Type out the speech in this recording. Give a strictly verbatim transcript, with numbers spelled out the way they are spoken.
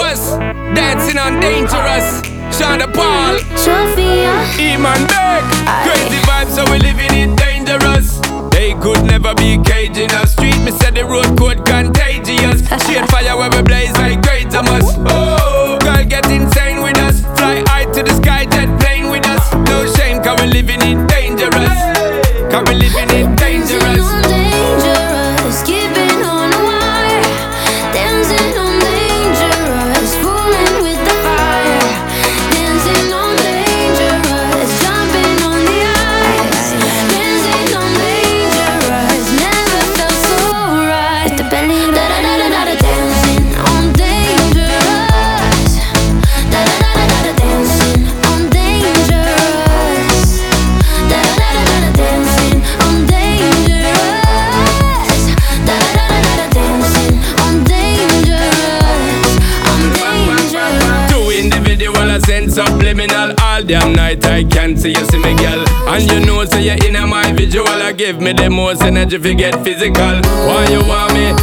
us, dancing on Dangerous. Shonda Paul, Sophia, Eman Beck. Crazy vibes, so we living it dangerous. They could never be caging us. Street, me said the road code contagious. Straight fire where we blaze like great Thomas. Oh, girl get insane with us. Fly high to the sky, jet plane with us. No shame, cause we living it dangerous. Cause we living it dangerous. dancing on dangerous, keeping on the wire. Dancing on dangerous, fooling with the fire. Dancing on dangerous, jumping on the ice. Dancing on dangerous, never felt so right. With the belly, da da da da da da. Dancing on dangerous, da da da da da da. Dancing on dangerous, da da da da da da. Dancing on dangerous, da da da da da da. Dancing on dangerous, on dangerous. Two individual, I send subliminal. All damn night I can't see you, see me girl. And you know, say you're in my visual. I give me the most energy if you get physical. Why you want me?